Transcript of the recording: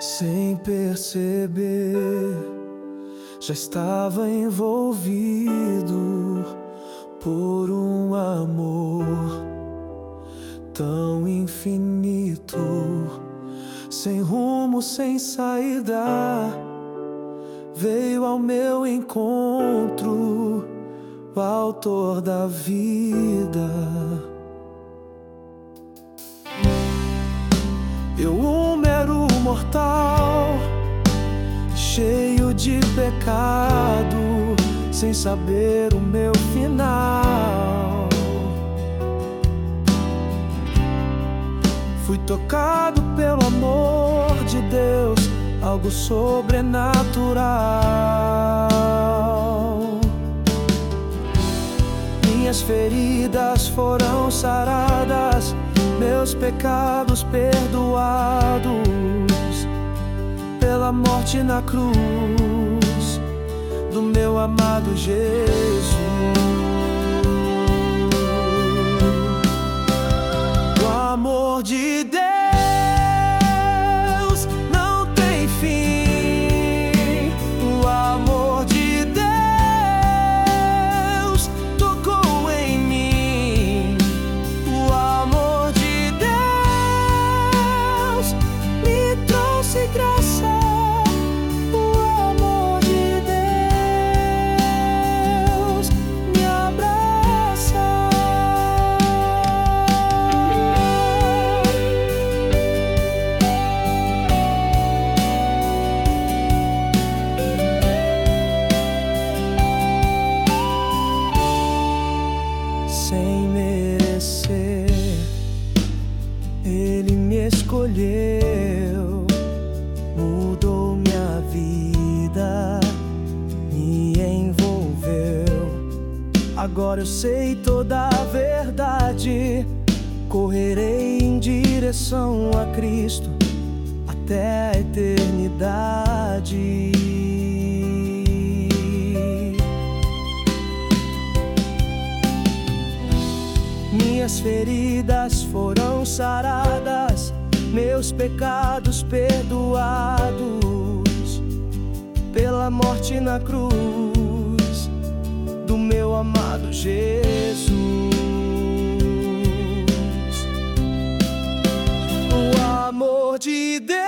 Sem perceber, já estava envolvido por um amor tão infinito, sem rumo, sem saída. Veio ao meu encontro o autor da vida. Eu, um mero mortal, cheio de pecado, sem saber o meu final, fui tocado pelo amor de Deus, algo sobrenatural. Minhas feridas foram saradas, meus pecados perdoados pela morte na cruz do meu amado Jesus. O amor de Deus não tem fim. O amor de Deus tocou em mim. O amor de Deus me trouxe graça. O amor de Deus me abraça. Sem merecer, Ele me escolheu, mudou minha vida, me envolveu. Agora eu sei toda a verdade, correrei em direção a Cristo até a eternidade. Minhas feridas foram saradas, meus pecados perdoados pela morte na cruz do meu amado Jesus. O amor de Deus